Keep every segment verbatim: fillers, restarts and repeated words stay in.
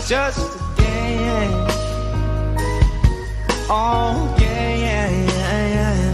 just a game. Oh yeah, yeah, yeah, yeah.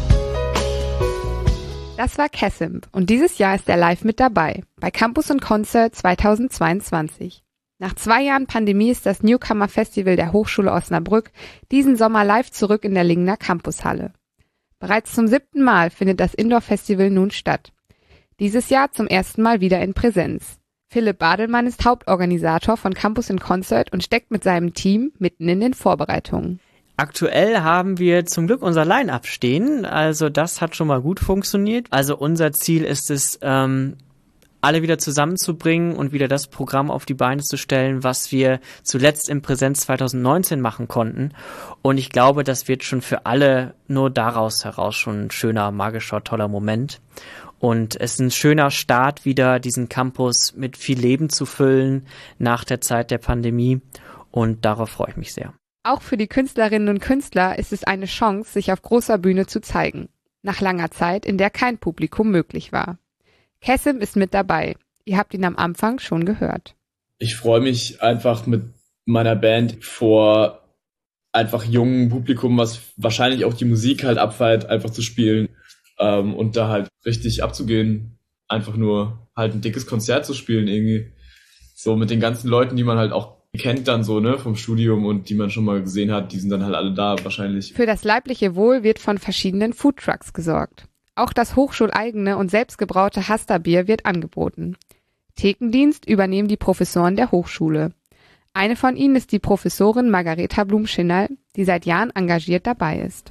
Das war Kessimp und dieses Jahr ist er live mit dabei bei Campus und Concert zweitausendzweiundzwanzig. Nach zwei Jahren Pandemie ist das Newcomer Festival der Hochschule Osnabrück diesen Sommer live zurück in der Lingener Campushalle. Bereits zum siebten Mal findet das Indoor-Festival nun statt. Dieses Jahr zum ersten Mal wieder in Präsenz. Philipp Badelmann ist Hauptorganisator von Campus und Concert und steckt mit seinem Team mitten in den Vorbereitungen. Aktuell haben wir zum Glück unser Line-Up stehen, also das hat schon mal gut funktioniert. Also unser Ziel ist es, ähm, alle wieder zusammenzubringen und wieder das Programm auf die Beine zu stellen, was wir zuletzt im Präsenz zweitausendneunzehn machen konnten. Und ich glaube, das wird schon für alle nur daraus heraus schon ein schöner, magischer, toller Moment. Und es ist ein schöner Start, wieder diesen Campus mit viel Leben zu füllen nach der Zeit der Pandemie. Und darauf freue ich mich sehr. Auch für die Künstlerinnen und Künstler ist es eine Chance, sich auf großer Bühne zu zeigen. Nach langer Zeit, in der kein Publikum möglich war. Kessimp ist mit dabei. Ihr habt ihn am Anfang schon gehört. Ich freue mich einfach mit meiner Band vor einfach jungem Publikum, was wahrscheinlich auch die Musik halt abfeiert, einfach zu spielen ähm, und da halt richtig abzugehen. Einfach nur halt ein dickes Konzert zu spielen irgendwie. So mit den ganzen Leuten, die man halt auch kennt dann so, ne, vom Studium und die man schon mal gesehen hat, die sind dann halt alle da wahrscheinlich. Für das leibliche Wohl wird von verschiedenen Foodtrucks gesorgt. Auch das hochschuleigene und selbstgebraute Hasta-Bier wird angeboten. Thekendienst übernehmen die Professoren der Hochschule. Eine von ihnen ist die Professorin Margareta Blum-Schinnerl, die seit Jahren engagiert dabei ist.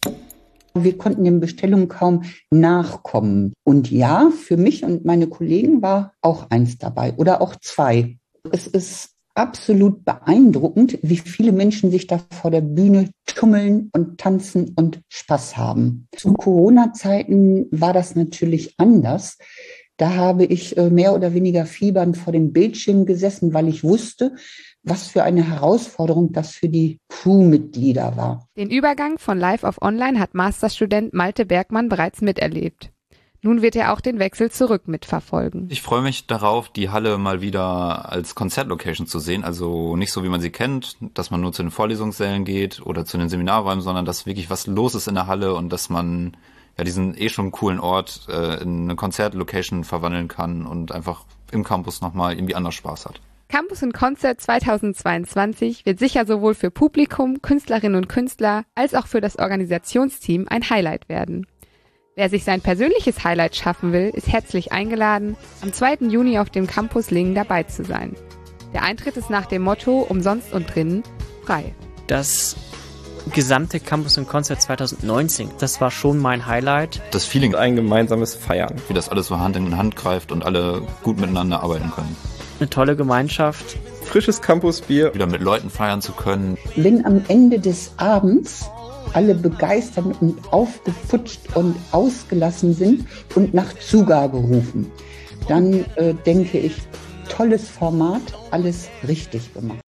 Wir konnten den Bestellungen kaum nachkommen. Und ja, für mich und meine Kollegen war auch eins dabei oder auch zwei. Es ist absolut beeindruckend, wie viele Menschen sich da vor der Bühne tummeln und tanzen und Spaß haben. Zu Corona-Zeiten war das natürlich anders. Da habe ich mehr oder weniger fiebernd vor dem Bildschirm gesessen, weil ich wusste, was für eine Herausforderung das für die Crewmitglieder war. Den Übergang von Live auf Online hat Masterstudent Malte Bergmann bereits miterlebt. Nun wird er auch den Wechsel zurück mitverfolgen. Ich freue mich darauf, die Halle mal wieder als Konzertlocation zu sehen. Also nicht so, wie man sie kennt, dass man nur zu den Vorlesungssälen geht oder zu den Seminarräumen, sondern dass wirklich was los ist in der Halle und dass man ja diesen eh schon coolen Ort äh, in eine Konzertlocation verwandeln kann und einfach im Campus nochmal irgendwie anders Spaß hat. Campus und Concert zweitausendzweiundzwanzig wird sicher sowohl für Publikum, Künstlerinnen und Künstler als auch für das Organisationsteam ein Highlight werden. Wer sich sein persönliches Highlight schaffen will, ist herzlich eingeladen, am zweiten Juni auf dem Campus Lingen dabei zu sein. Der Eintritt ist nach dem Motto umsonst und drinnen frei. Das gesamte Campus und Concert zweitausendneunzehn, das war schon mein Highlight. Das Feeling, ein gemeinsames Feiern. Wie das alles so Hand in Hand greift und alle gut miteinander arbeiten können. Eine tolle Gemeinschaft. Frisches Campusbier. Wieder mit Leuten feiern zu können. Wenn am Ende des Abends alle begeistert und aufgeputscht und ausgelassen sind und nach Zugabe rufen, dann äh, denke ich, tolles Format, alles richtig gemacht.